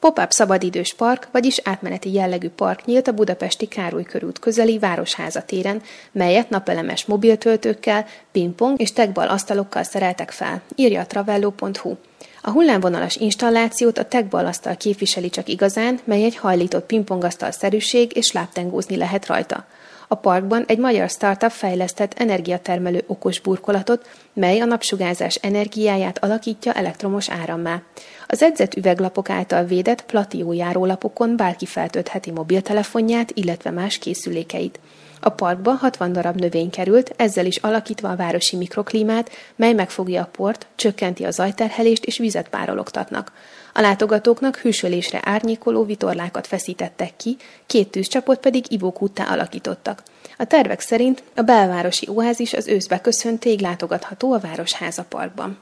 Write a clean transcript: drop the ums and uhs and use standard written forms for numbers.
Pop-up szabadidős park, vagyis átmeneti jellegű park nyílt a budapesti Károly körút közeli Városháza téren, melyet napelemes mobiltöltőkkel, pingpong és tegball asztalokkal szereltek fel, írja a travello.hu. A hullámvonalas installációt a tegball asztal képviseli csak igazán, mely egy hajlított pingpongasztal-szerűség és lábtengózni lehet rajta. A parkban egy magyar startup fejlesztett energiatermelő okos burkolatot, mely a napsugárzás energiáját alakítja elektromos árammá. Az edzett üveglapok által védett Platio járólapokon bárki feltöltheti mobiltelefonját, illetve más készülékeit. A parkba 60 darab növény került, ezzel is alakítva a városi mikroklímát, mely megfogja a port, csökkenti a zajterhelést és vizet párologtatnak. A látogatóknak hűsölésre árnyékoló vitorlákat feszítettek ki, 2 tűzcsapot pedig ivókúttá alakítottak. A tervek szerint a belvárosi oázis az őszbe köszöntéig látogatható a Városháza parkban.